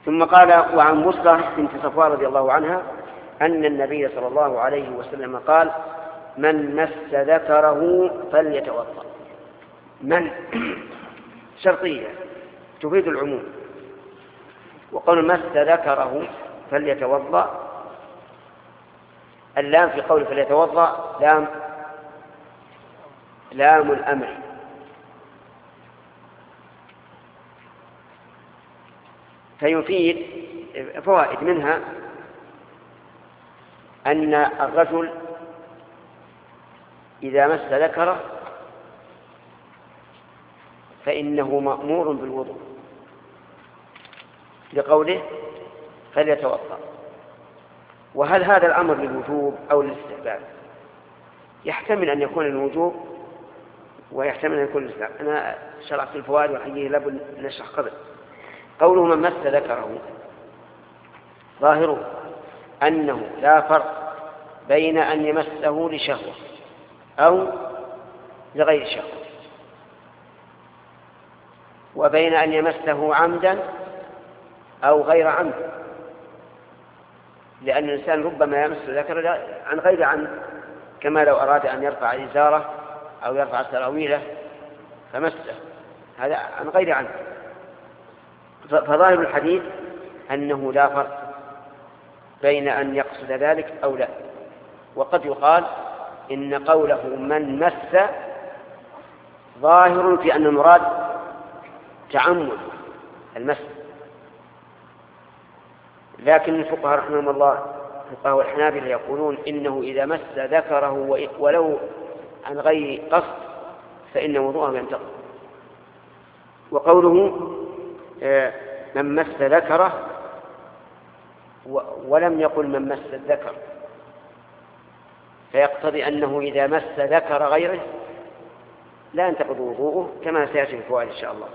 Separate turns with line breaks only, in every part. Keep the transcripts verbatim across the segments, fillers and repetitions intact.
ثم قال: وعن بصرة بنت صفوان رضي الله عنها أن النبي صلى الله عليه وسلم قال: من مس ذكره فليتوضأ. من شرطية تفيد العموم، وقول مس ذكره فليتوضأ، اللام في قول فليتوضأ لام لام الأمر، فيفيد فوائد، منها أن الرجل إذا مس ذكره فإنه مأمور بالوضوء لقوله فليتوضأ. وهل هذا الأمر للوجوب أو للاستحباب؟ يحتمل أن يكون الوجوب ويحتمل أن يكون الاستحباب. أنا شرحت الفوائد وحيه لابد نشرح قبل. قوله من مس ذكره ظاهره أنه لا فرق بين أن يمسه لشهوة أو لغير شهوة، وبين أن يمسه عمدا أو غير عمد، لأن الإنسان ربما يمس ذكره عن غير عمد، كما لو أراد أن يرفع إزاره أو يرفع سراويله فمسه، هذا عن غير عمد. فظاهر الحديث أنه لا فرق بين أن يقصد ذلك أو لا. وقد يقال إن قوله من مس ظاهر في أن المراد تعمد المس، لكن الفقهاء رحمهم الله الفقهاء والحنابلة يقولون إنه إذا مس ذكره ولو عن غير قصد فإن وضوءه ينتقض. وقوله من مس ذكره ولم يقل من مس الذكر، فيقتضي أنه إذا مس ذكر غيره لا ينتقض وضوءه كما سيأتي في الفوائد إن شاء الله.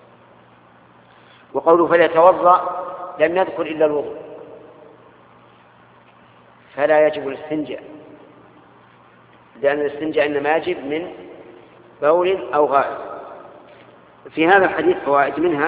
وقوله فليتوضأ لم يذكر إلا الوضوء، فلا يجب الاستنجاء، لأن الاستنجاء إنما يجب من بول أو غائط. في هذا الحديث فوائد، منها